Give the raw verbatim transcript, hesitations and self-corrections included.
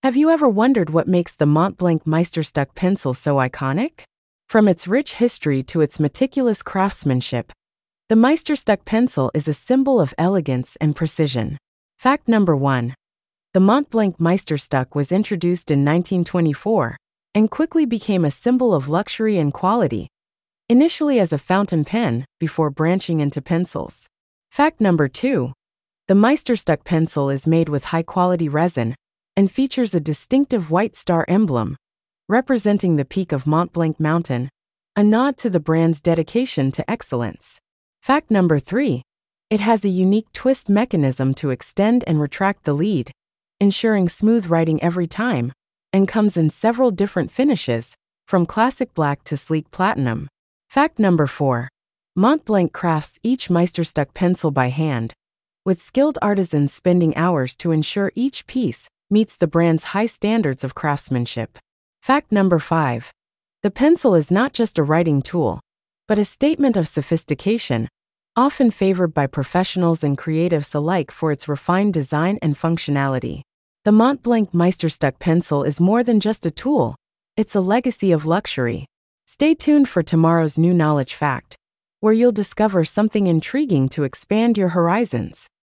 Have you ever wondered what makes the Montblanc Meisterstück pencil so iconic? From its rich history to its meticulous craftsmanship, the Meisterstück pencil is a symbol of elegance and precision. Fact number one. The Montblanc Meisterstück was introduced in nineteen twenty-four and quickly became a symbol of luxury and quality, initially as a fountain pen before branching into pencils. Fact number two. The Meisterstück pencil is made with high-quality resin and features a distinctive white star emblem, representing the peak of Montblanc Mountain, a nod to the brand's dedication to excellence. Fact number three. It has a unique twist mechanism to extend and retract the lead, ensuring smooth writing every time, and comes in several different finishes, from classic black to sleek platinum. Fact number four. Montblanc crafts each Meisterstück pencil by hand, with skilled artisans spending hours to ensure each piece meets the brand's high standards of craftsmanship. Fact number five. The pencil is not just a writing tool, but a statement of sophistication, often favored by professionals and creatives alike for its refined design and functionality. The Montblanc Meisterstück pencil is more than just a tool, it's a legacy of luxury. Stay tuned for tomorrow's new knowledge fact, where you'll discover something intriguing to expand your horizons.